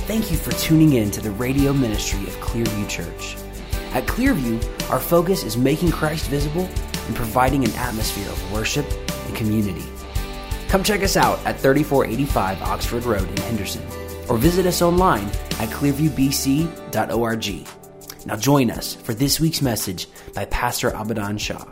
Thank you for tuning in to the radio ministry of Clearview Church. At Clearview, our focus is making Christ visible and providing an atmosphere of worship and community. Come check us out at 3485 Oxford Road in Henderson, or visit us online at clearviewbc.org. Now join us for this week's message by Pastor Abadan Shah.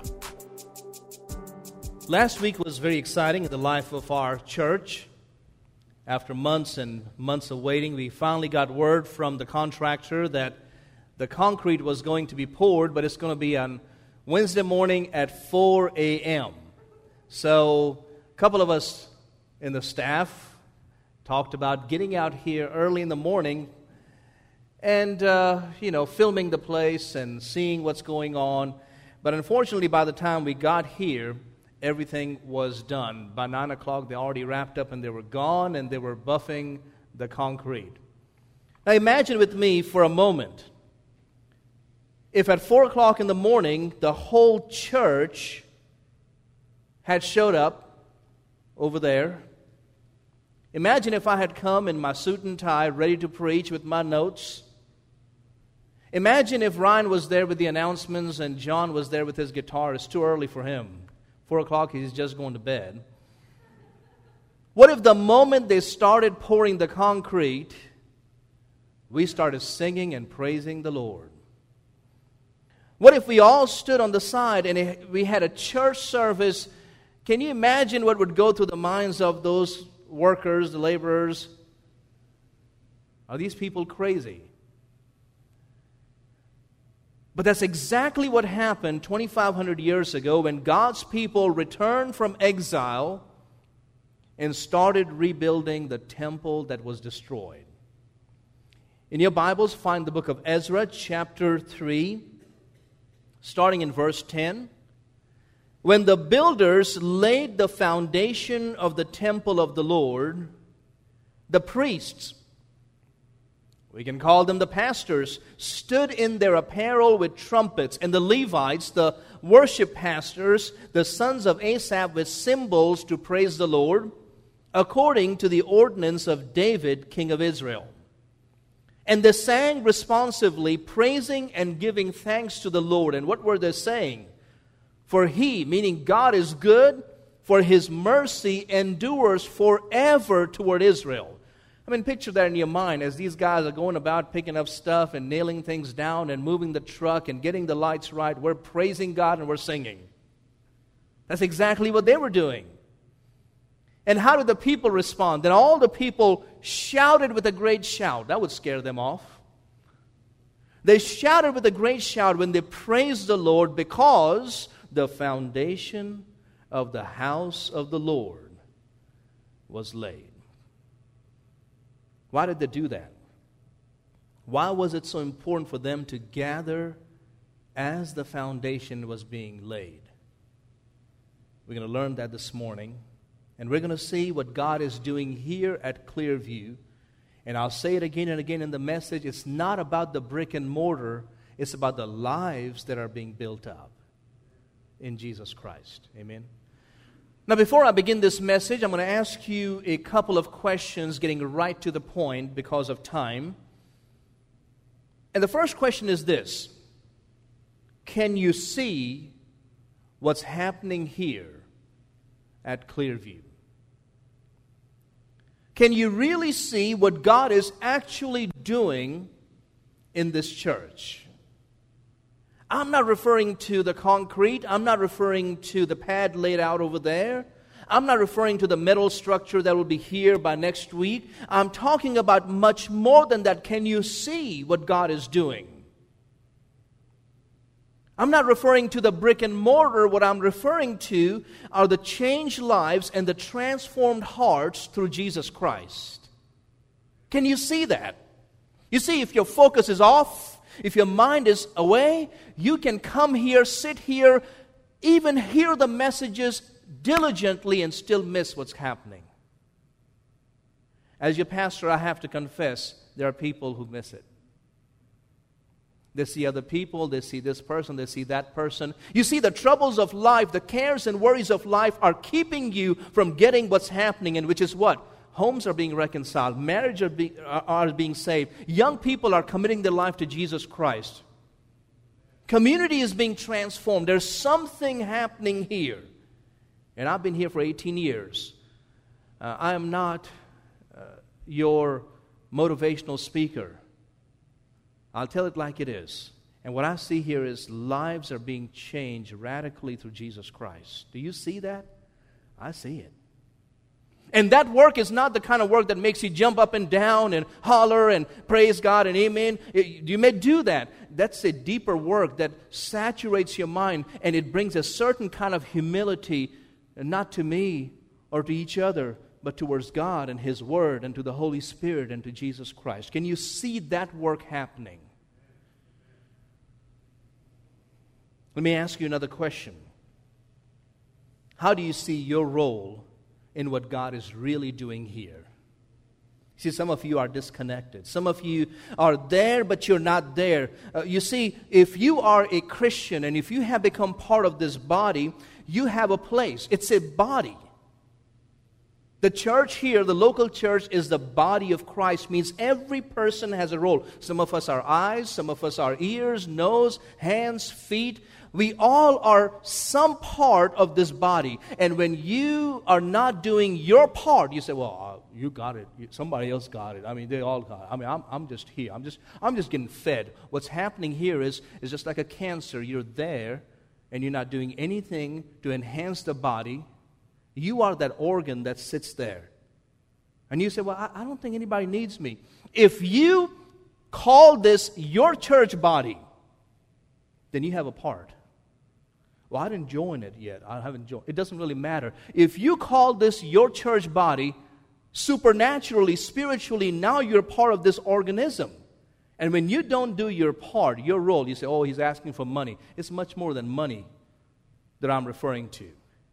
Last week was very exciting in the life of our church. After months and months of waiting, we finally got word from the contractor that the concrete was going to be poured, but it's going to be on Wednesday morning at 4 a.m. So a couple of us in the staff talked about getting out here early in the morning and, filming the place and seeing what's going on. But unfortunately, by the time we got here, everything was done. By 9 o'clock, they already wrapped up and they were gone, and they were buffing the concrete. Now imagine with me for a moment, if at 4 o'clock in the morning, the whole church had showed up over there. Imagine if I had come in my suit and tie, ready to preach with my notes. Imagine if Ryan was there with the announcements and John was there with his guitar. It's too early for him. 4 o'clock, he's just going to bed. What if the moment they started pouring the concrete, we started singing and praising the Lord? What if we all stood on the side and we had a church service? Can you imagine what would go through the minds of those workers, the laborers? Are these people crazy? But that's exactly what happened 2,500 years ago when God's people returned from exile and started rebuilding the temple that was destroyed. In your Bibles, find the book of Ezra, chapter 3, starting in verse 10. When the builders laid the foundation of the temple of the Lord, the priests, we can call them the pastors, stood in their apparel with trumpets, and the Levites, the worship pastors, the sons of Asaph, with cymbals to praise the Lord, according to the ordinance of David, king of Israel. And they sang responsively, praising and giving thanks to the Lord. And what were they saying? For He, meaning God, is good, for His mercy endures forever toward Israel. I mean, picture that in your mind as these guys are going about picking up stuff and nailing things down and moving the truck and getting the lights right. We're praising God and we're singing. That's exactly what they were doing. And how did the people respond? Then all the people shouted with a great shout. That would scare them off. They shouted with a great shout when they praised the Lord because the foundation of the house of the Lord was laid. Why did they do that? Why was it so important for them to gather as the foundation was being laid? We're going to learn that this morning. And we're going to see what God is doing here at Clearview. And I'll say it again and again in the message. It's not about the brick and mortar. It's about the lives that are being built up in Jesus Christ. Amen. Now, before I begin this message, I'm going to ask you a couple of questions, getting right to the point because of time. And the first question is this: can you see what's happening here at Clearview? Can you really see what God is actually doing in this church? I'm not referring to the concrete. I'm not referring to the pad laid out over there. I'm not referring to the metal structure that will be here by next week. I'm talking about much more than that. Can you see what God is doing? I'm not referring to the brick and mortar. What I'm referring to are the changed lives and the transformed hearts through Jesus Christ. Can you see that? You see, if your focus is off, if your mind is away, you can come here, sit here, even hear the messages diligently and still miss what's happening. As your pastor, I have to confess, there are people who miss it. They see other people, they see this person, they see that person. You see, the troubles of life, the cares and worries of life are keeping you from getting what's happening, and which is what? Homes are being reconciled. Marriages are being saved. Young people are committing their life to Jesus Christ. Community is being transformed. There's something happening here. And I've been here for 18 years. I am not your motivational speaker. I'll tell it like it is. And what I see here is lives are being changed radically through Jesus Christ. Do you see that? I see it. And that work is not the kind of work that makes you jump up and down and holler and praise God and amen. You may do that. That's a deeper work that saturates your mind, and it brings a certain kind of humility, not to me or to each other, but towards God and His Word and to the Holy Spirit and to Jesus Christ. Can you see that work happening? Let me ask you another question. How do you see your role in what God is really doing here? See, some of you are disconnected. Some of you are there, but you're not there. You see, if you are a Christian and if you have become part of this body, you have a place. It's a body. The church here, the local church, is the body of Christ. Means every person has a role. Some of us are eyes, some of us are ears, nose, hands, feet. We all are some part of this body. And when you are not doing your part, you say, well, you got it. Somebody else got it. I mean, they all got it. I mean, I'm just here. I'm just getting fed. What's happening here is just like a cancer. You're there, and you're not doing anything to enhance the body. You are that organ that sits there. And you say, well, I don't think anybody needs me. If you call this your church body, then you have a part. Well, I didn't join it yet. I haven't joined. It doesn't really matter. If you call this your church body, supernaturally, spiritually, now you're part of this organism. And when you don't do your part, your role, you say, oh, he's asking for money. It's much more than money that I'm referring to.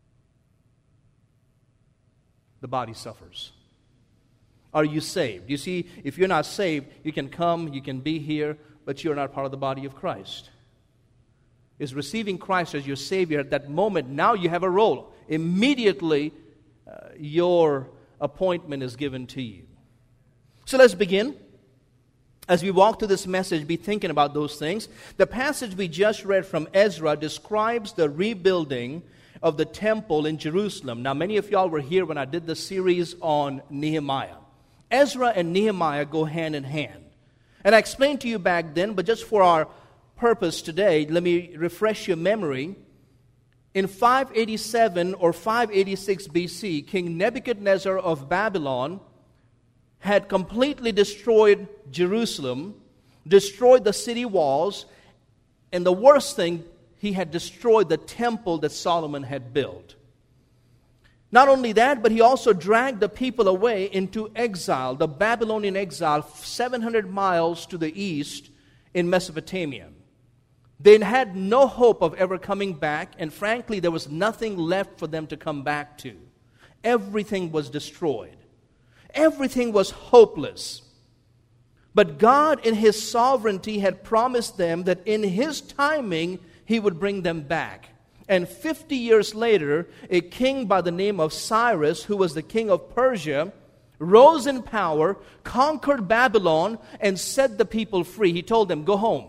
The body suffers. Are you saved? You see, if you're not saved, you can come, you can be here, but you're not part of the body of Christ. Is receiving Christ as your Savior at that moment, now you have a role. Immediately, your appointment is given to you. So let's begin. As we walk through this message, be thinking about those things. The passage we just read from Ezra describes the rebuilding of the temple in Jerusalem. Now, many of y'all were here when I did the series on Nehemiah. Ezra and Nehemiah go hand in hand. And I explained to you back then, but just for our purpose today, let me refresh your memory. In 587 or 586 BC, King Nebuchadnezzar of Babylon had completely destroyed Jerusalem, destroyed the city walls, and the worst thing, he had destroyed the temple that Solomon had built. Not only that, but he also dragged the people away into exile, the Babylonian exile, 700 miles to the east in Mesopotamia. They had no hope of ever coming back, and frankly, there was nothing left for them to come back to. Everything was destroyed. Everything was hopeless. But God, in His sovereignty, had promised them that in His timing, He would bring them back. And 50 years later, a king by the name of Cyrus, who was the king of Persia, rose in power, conquered Babylon, and set the people free. He told them, go home.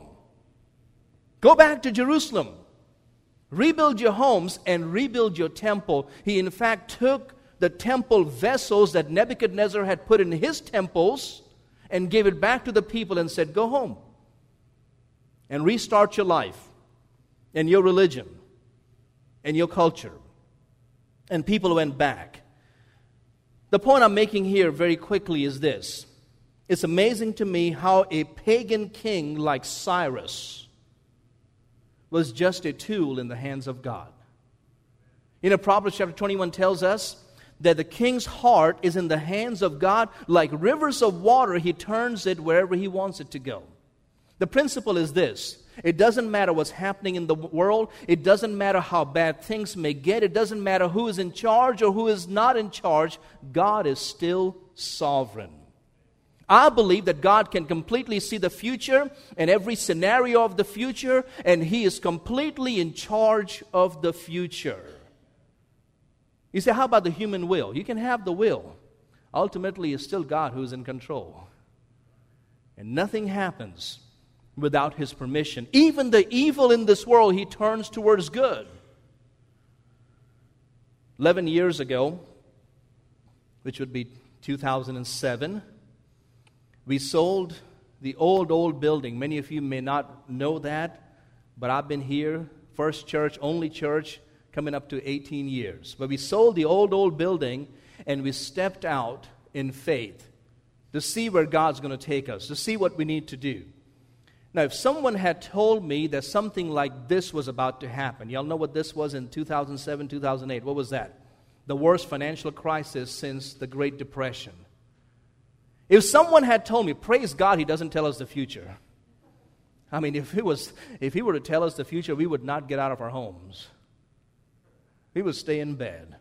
Go back to Jerusalem. Rebuild your homes and rebuild your temple. He, in fact, took the temple vessels that Nebuchadnezzar had put in his temples and gave it back to the people and said, go home and restart your life and your religion and your culture. And people went back. The point I'm making here very quickly is this. It's amazing to me how a pagan king like Cyrus was just a tool in the hands of God. Proverbs chapter 21 tells us that the king's heart is in the hands of God. Like rivers of water, He turns it wherever He wants it to go. The principle is this. It doesn't matter what's happening in the world. It doesn't matter how bad things may get. It doesn't matter who is in charge or who is not in charge. God is still sovereign. I believe that God can completely see the future and every scenario of the future, and He is completely in charge of the future. You say, how about the human will? You can have the will. ultimately it's still God who's in control. And nothing happens without His permission. Even the evil in this world, He turns towards good. 11 years ago, which would be 2007, we sold the old building. Many of you may not know that, but I've been here, first church, only church, coming up to 18 years. But we sold the old building, and we stepped out in faith to see where God's going to take us, to see what we need to do. Now, if someone had told me that something like this was about to happen, y'all know what this was in 2007, 2008. What was that? The worst financial crisis since the Great Depression. If someone had told me, praise God, He doesn't tell us the future. I mean, if He were to tell us the future, we would not get out of our homes. We would stay in bed.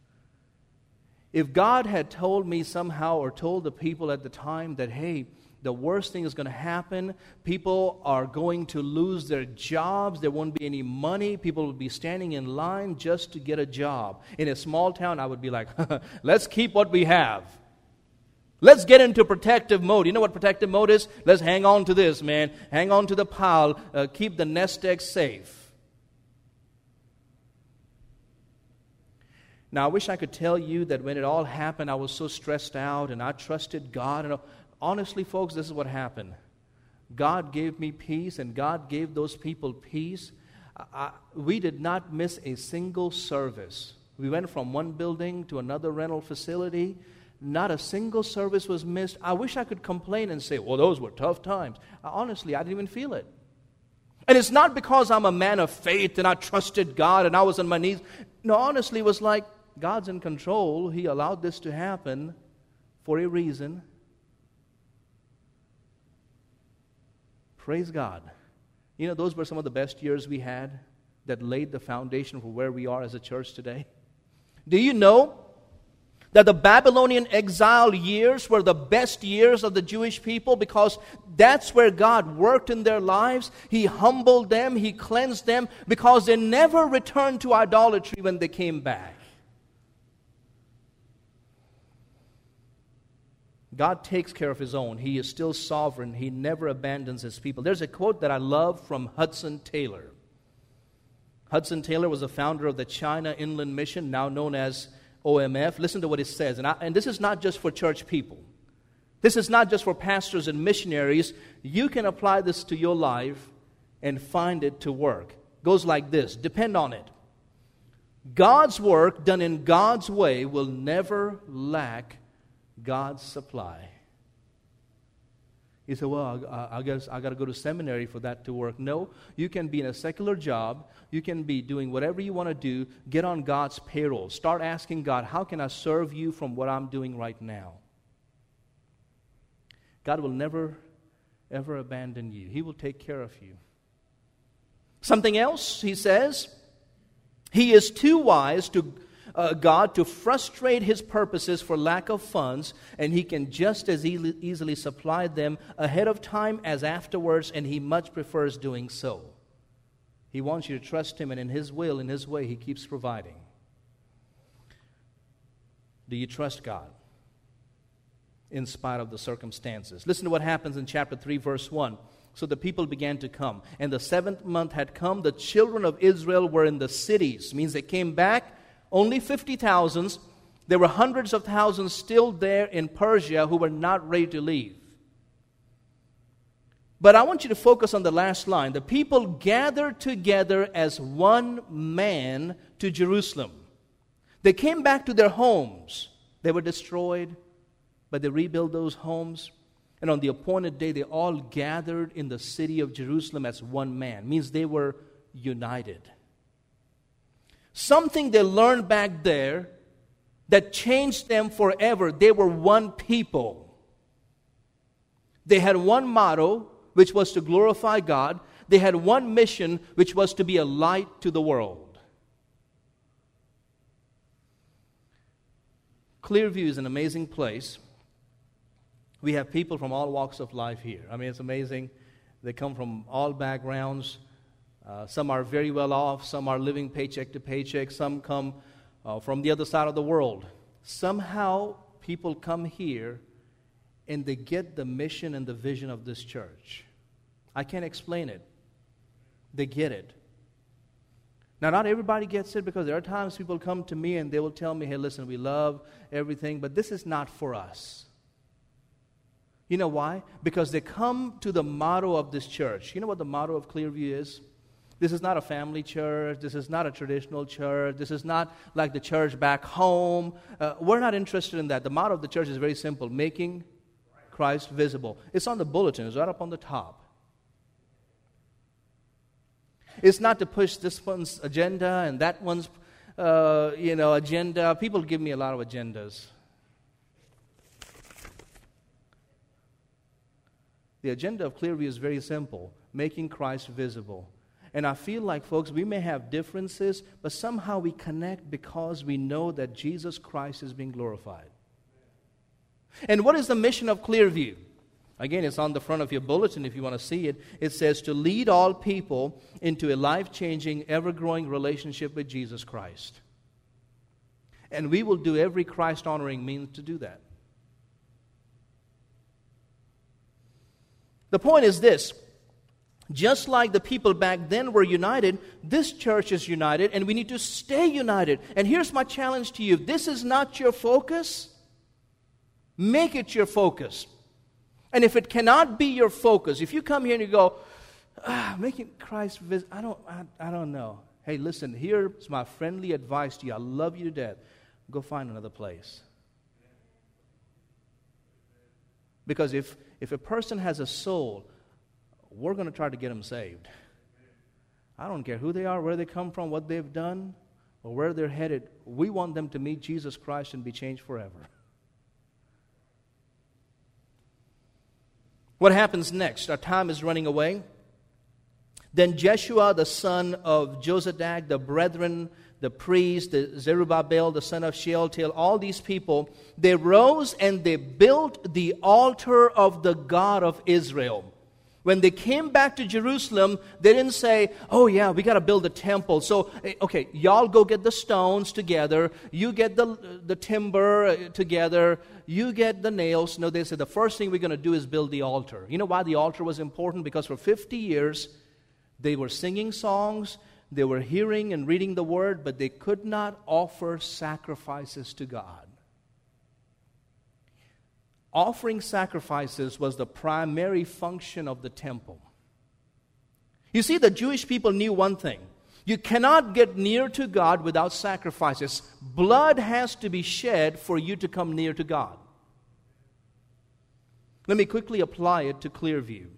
If God had told me somehow, or told the people at the time that, hey, the worst thing is going to happen, people are going to lose their jobs, there won't be any money, people will be standing in line just to get a job. In a small town, I would be like, let's keep what we have. Let's get into protective mode. You know what protective mode is? Let's hang on to this, man. Hang on to the pile. Keep the nest egg safe. Now, I wish I could tell you that when it all happened, I was so stressed out and I trusted God. And honestly, folks, this is what happened. God gave me peace and God gave those people peace. We did not miss a single service. We went from one building to another rental facility. Not a single service was missed. I wish I could complain and say, well, those were tough times. Honestly, I didn't even feel it. And it's not because I'm a man of faith and I trusted God and I was on my knees. No, honestly, it was like God's in control. He allowed this to happen for a reason. Praise God. You know, those were some of the best years we had that laid the foundation for where we are as a church today. Do you know that the Babylonian exile years were the best years of the Jewish people, because that's where God worked in their lives? He humbled them, He cleansed them, because they never returned to idolatry when they came back. God takes care of His own. He is still sovereign. He never abandons His people. There's a quote that I love from Hudson Taylor. Hudson Taylor was the founder of the China Inland Mission, now known as OMF. Listen to what it says. And this is not just for church people. This is not just for pastors and missionaries. You can apply this to your life and find it to work. It goes like this. Depend on it. God's work done in God's way will never lack God's supply. You say, well, I guess I got to go to seminary for that to work. No, you can be in a secular job. You can be doing whatever you want to do. Get on God's payroll. Start asking God, how can I serve you from what I'm doing right now? God will never, ever abandon you. He will take care of you. Something else, he says, He is too wise to God to frustrate His purposes for lack of funds, and He can just as easily supply them ahead of time as afterwards, and He much prefers doing so. He wants you to trust Him, and in His will, in His way, He keeps providing. Do you trust God in spite of the circumstances? Listen to what happens in chapter 3, verse 1. So the people began to come, and the 7th month had come. The children of Israel were in the cities. Means they came back. Only 50,000. There were hundreds of thousands still there in Persia who were not ready to leave. But I want you to focus on the last line. The people gathered together as one man to Jerusalem. They came back to their homes. They were destroyed, but they rebuilt those homes. And on the appointed day, they all gathered in the city of Jerusalem as one man. Means they were united. Something they learned back there that changed them forever. They were one people. They had one motto, which was to glorify God. They had one mission, which was to be a light to the world. Clearview is an amazing place. We have people from all walks of life here. I mean, it's amazing. They come from all backgrounds. Some are very well off. Some are living paycheck to paycheck. Some come from the other side of the world. Somehow, people come here and they get the mission and the vision of this church. I can't explain it. They get it. Now, not everybody gets it, because there are times people come to me and they will tell me, hey, listen, we love everything, but this is not for us. You know why? Because they come to the motto of this church. You know what the motto of Clearview is? This is not a family church. This is not a traditional church. This is not like the church back home. We're not interested in that. The motto of the church is very simple: making Christ visible. It's on the bulletin. It's right up on the top. It's not to push this one's agenda and that one's, agenda. People give me a lot of agendas. The agenda of Clearview is very simple: making Christ visible. And I feel like, folks, we may have differences, but somehow we connect because we know that Jesus Christ is being glorified. And what is the mission of Clearview? Again, it's on the front of your bulletin if you want to see it. It says to lead all people into a life-changing, ever-growing relationship with Jesus Christ. And we will do every Christ-honoring means to do that. The point is this: just like the people back then were united, this church is united, and we need to stay united. And here's my challenge to you: this is not your focus, make it your focus. And if it cannot be your focus, if you come here and you go, making Christ visible, I don't know. Hey, listen, here's my friendly advice to you. I love you to death. Go find another place. Because if a person has a soul, we're going to try to get them saved. I don't care who they are, where they come from, what they've done, or where they're headed. We want them to meet Jesus Christ and be changed forever. What happens next? Our time is running away. Then Jeshua, the son of Jozadak, the brethren, the priest, the Zerubbabel, the son of Shealtiel, all these people, they rose and they built the altar of the God of Israel. When they came back to Jerusalem, they didn't say, oh yeah, we got to build a temple. So, okay, y'all go get the stones together. You get the timber together. You get the nails. No, they said the first thing we're going to do is build the altar. You know why the altar was important? Because for 50 years, they were singing songs. They were hearing and reading the word, but they could not offer sacrifices to God. Offering sacrifices was the primary function of the temple. You see, the Jewish people knew one thing: you cannot get near to God without sacrifices. Blood has to be shed for you to come near to God. Let me quickly apply it to Clearview.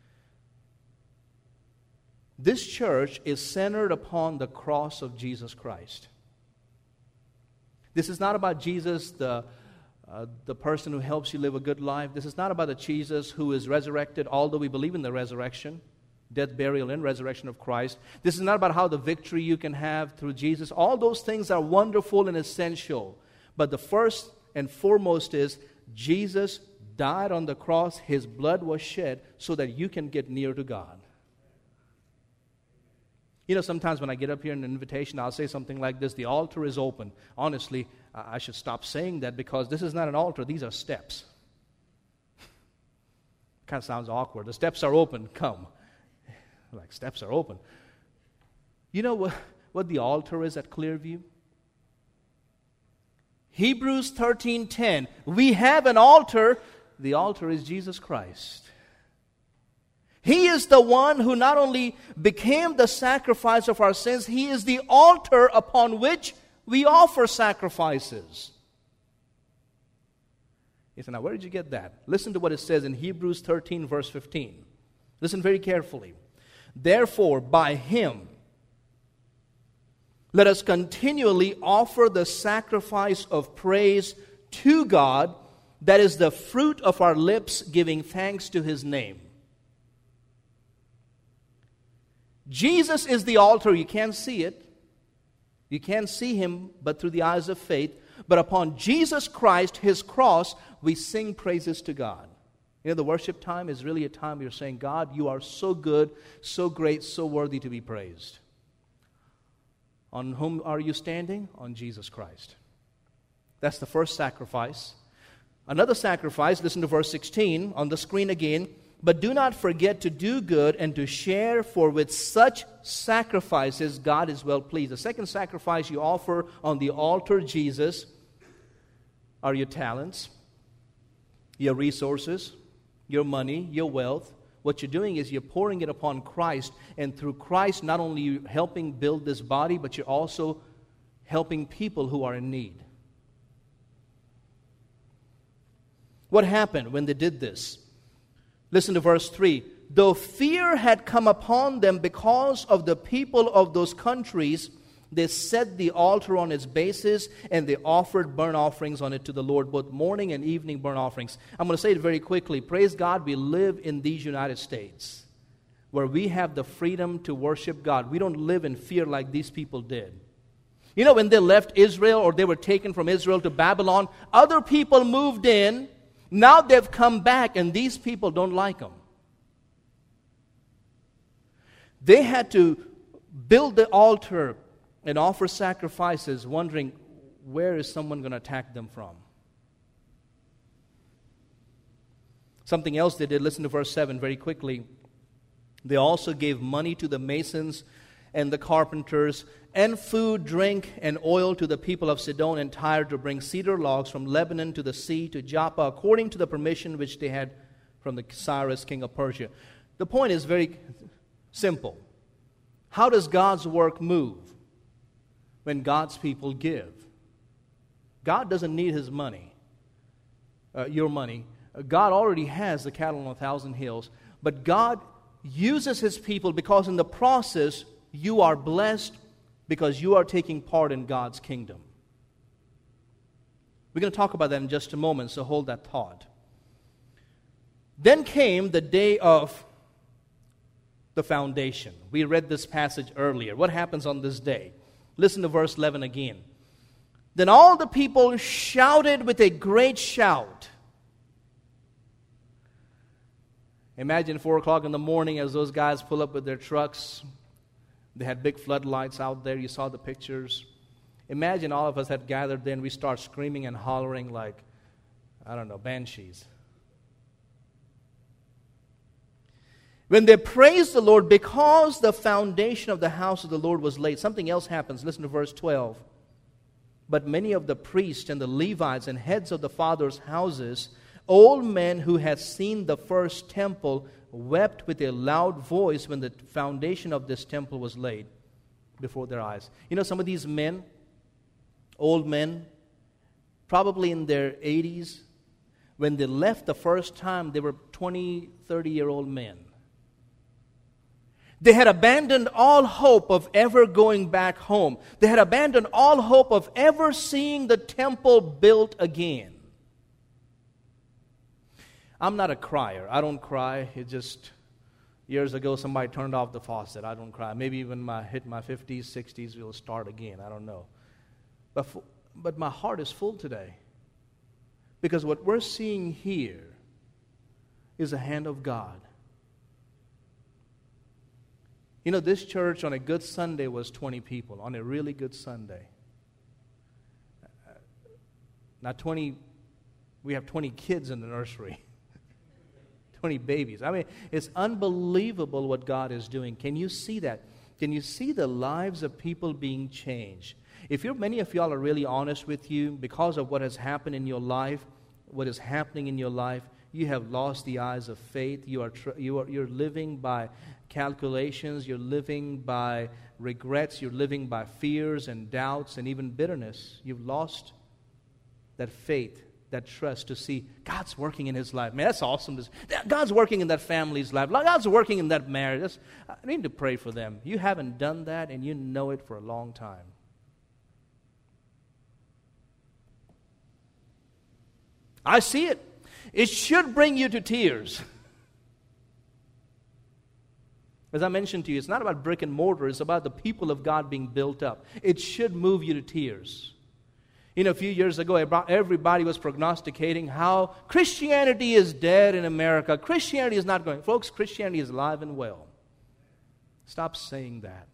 This church is centered upon the cross of Jesus Christ. This is not about Jesus, the person who helps you live a good life. This is not about the Jesus who is resurrected, although we believe in the resurrection, death, burial, and resurrection of Christ. This is not about how the victory you can have through Jesus. All those things are wonderful and essential. But the first and foremost is Jesus died on the cross. His blood was shed so that you can get near to God. You know, sometimes when I get up here in an invitation, I'll say something like this: the altar is open. Honestly, I should stop saying that, because this is not an altar. These are steps. Kind of sounds awkward. The steps are open. Come. Like, steps are open. You know what the altar is at Clearview? Hebrews 13:10. We have an altar. The altar is Jesus Christ. He is the one who not only became the sacrifice of our sins, He is the altar upon which we offer sacrifices. You say, now where did you get that? Listen to what it says in Hebrews 13, verse 15. Listen very carefully. Therefore, by Him, let us continually offer the sacrifice of praise to God, that is the fruit of our lips, giving thanks to His name. Jesus is the altar. You can't see it. You can't see Him but through the eyes of faith. But upon Jesus Christ, His cross, we sing praises to God. You know, the worship time is really a time you're saying, God, you are so good, so great, so worthy to be praised. On whom are you standing? On Jesus Christ. That's the first sacrifice. Another sacrifice, listen to verse 16 on the screen again. But do not forget to do good and to share, for with such sacrifices God is well pleased. The second sacrifice you offer on the altar, Jesus, are your talents, your resources, your money, your wealth. What you're doing is you're pouring it upon Christ, and through Christ, not only are you helping build this body, but you're also helping people who are in need. What happened when they did this? Listen to verse 3. Though fear had come upon them because of the people of those countries, they set the altar on its basis, and they offered burnt offerings on it to the Lord, both morning and evening burnt offerings. I'm going to say it very quickly. Praise God, we live in these United States, where we have the freedom to worship God. We don't live in fear like these people did. You know, when they left Israel, or they were taken from Israel to Babylon, other people moved in. Now they've come back, and these people don't like them. They had to build the altar and offer sacrifices, wondering, where is someone going to attack them from? Something else they did, listen to verse 7 very quickly. They also gave money to the masons and the carpenters, and food, drink, and oil to the people of Sidon and Tyre to bring cedar logs from Lebanon to the sea to Joppa, according to the permission which they had from the Cyrus, king of Persia. The point is very simple. How does God's work move? When God's people give. God doesn't need his money, your money. God already has the cattle on 1,000 hills, but God uses his people because in the process you are blessed because you are taking part in God's kingdom. We're going to talk about that in just a moment, so hold that thought. Then came the day of the foundation. We read this passage earlier. What happens on this day? Listen to verse 11 again. Then all the people shouted with a great shout. Imagine 4 o'clock in the morning as those guys pull up with their trucks. They had big floodlights out there. You saw the pictures. Imagine all of us had gathered there and we start screaming and hollering like, I don't know, banshees. When they praised the Lord because the foundation of the house of the Lord was laid, something else happens. Listen to verse 12. But many of the priests and the Levites and heads of the fathers' houses, old men who had seen the first temple, wept with a loud voice when the foundation of this temple was laid before their eyes. You know, some of these men, old men, probably in their 80s, when they left the first time, they were 20, 30-year-old men. They had abandoned all hope of ever going back home. They had abandoned all hope of ever seeing the temple built again. I'm not a crier. I don't cry. It just, years ago, somebody turned off the faucet. I don't cry. Maybe when I hit my 50s, 60s, it'll start again. I don't know. But my heart is full today. Because what we're seeing here is the hand of God. You know, this church on a good Sunday was 20 people, on a really good Sunday. Not 20, we have 20 kids in the nursery. 20 babies. I mean, it's unbelievable what God is doing. Can you see that? Can you see the lives of people being changed? Many of y'all are really honest with you, because of what has happened in your life, what is happening in your life, you have lost the eyes of faith. You're living by calculations. You're living by regrets. You're living by fears and doubts and even bitterness. You've lost that faith, that trust to see God's working in his life. Man, that's awesome. God's working in that family's life. God's working in that marriage. I need to pray for them. You haven't done that, and you know it for a long time. I see it. It should bring you to tears. As I mentioned to you, it's not about brick and mortar. It's about the people of God being built up. It should move you to tears. You know, a few years ago, everybody was prognosticating how Christianity is dead in America. Christianity is not going. Folks, Christianity is alive and well. Stop saying that.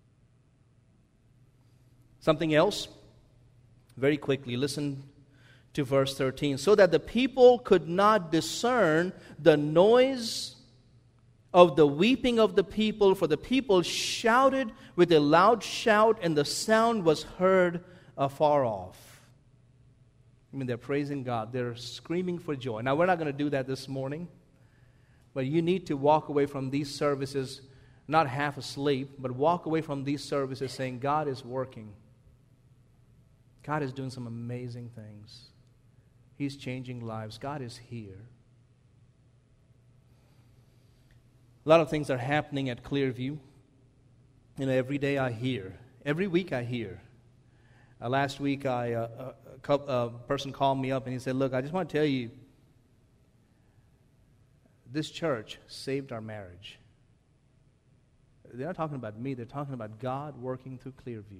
Something else? Very quickly, listen to verse 13. So that the people could not discern the noise of the weeping of the people, for the people shouted with a loud shout, and the sound was heard afar off. I mean, they're praising God. They're screaming for joy. Now, we're not going to do that this morning, but you need to walk away from these services not half asleep, but walk away from these services saying, God is working. God is doing some amazing things. He's changing lives. God is here. A lot of things are happening at Clearview. You know, every day I hear. Every week I hear. Last week, a person called me up and he said, look, I just want to tell you, this church saved our marriage. They're not talking about me. They're talking about God working through Clearview.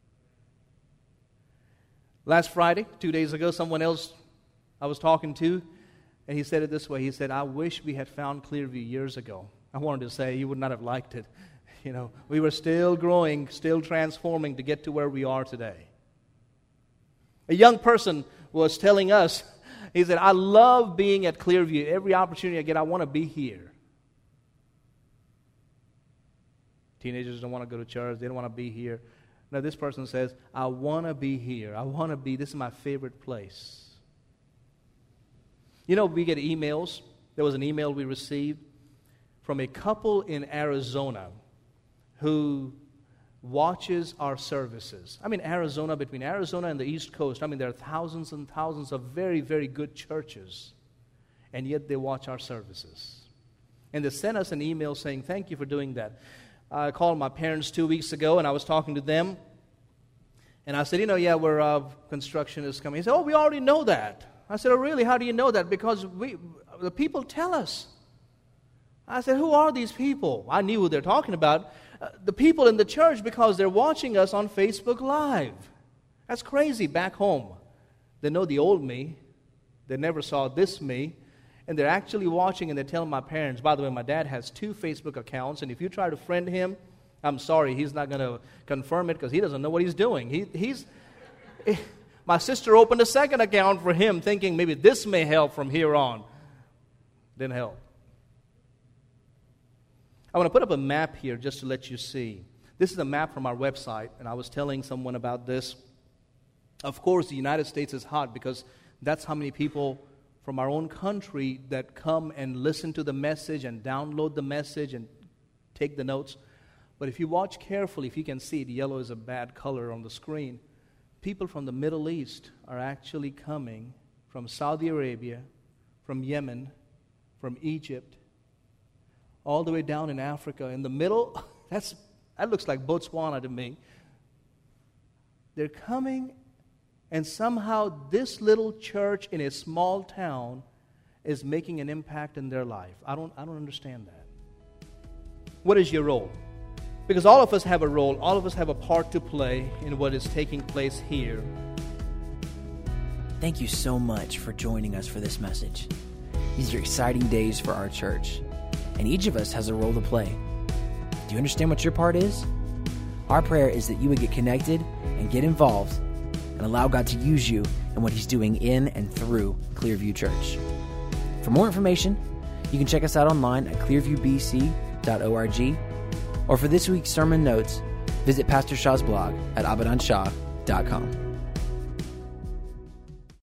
Last Friday, 2 days ago, someone else I was talking to, and he said it this way. He said, I wish we had found Clearview years ago. I wanted to say you would not have liked it. You know, we were still growing, still transforming to get to where we are today. A young person was telling us, he said, I love being at Clearview. Every opportunity I get, I want to be here. Teenagers don't want to go to church. They don't want to be here. Now, this person says, I want to be here. I want to be, this is my favorite place. You know, we get emails. There was an email we received from a couple in Arizona who watches our services. I mean, Arizona, between Arizona and the East Coast, I mean, there are thousands and thousands of very, very good churches, and yet they watch our services. And they sent us an email saying, thank you for doing that. I called my parents 2 weeks ago, and I was talking to them, and I said, you know, yeah, where construction is coming. He said, oh, we already know that. I said, oh, really? How do you know that? Because the people tell us. I said, who are these people? I knew who they're talking about. The people in the church, because they're watching us on Facebook Live. That's crazy. Back home, they know the old me. They never saw this me. And they're actually watching, and they're telling my parents. By the way, my dad has 2 Facebook accounts, and if you try to friend him, I'm sorry, he's not going to confirm it because he doesn't know what he's doing. My sister opened a second account for him, thinking maybe this may help from here on. Didn't help. I want to put up a map here just to let you see. This is a map from our website, and I was telling someone about this. Of course, the United States is hot because that's how many people from our own country that come and listen to the message and download the message and take the notes. But if you watch carefully, if you can see it, yellow is a bad color on the screen. People from the Middle East are actually coming from Saudi Arabia, from Yemen, from Egypt, all the way down in Africa. In the middle, that looks like Botswana to me. They're coming, and somehow this little church in a small town is making an impact in their life. I don't understand that. What is your role? Because all of us have a role. All of us have a part to play in what is taking place here. Thank you so much for joining us for this message. These are exciting days for our church, and each of us has a role to play. Do you understand what your part is? Our prayer is that you would get connected and get involved and allow God to use you in what He's doing in and through Clearview Church. For more information, you can check us out online at clearviewbc.org, or for this week's sermon notes, visit Pastor Shah's blog at abadanshah.com.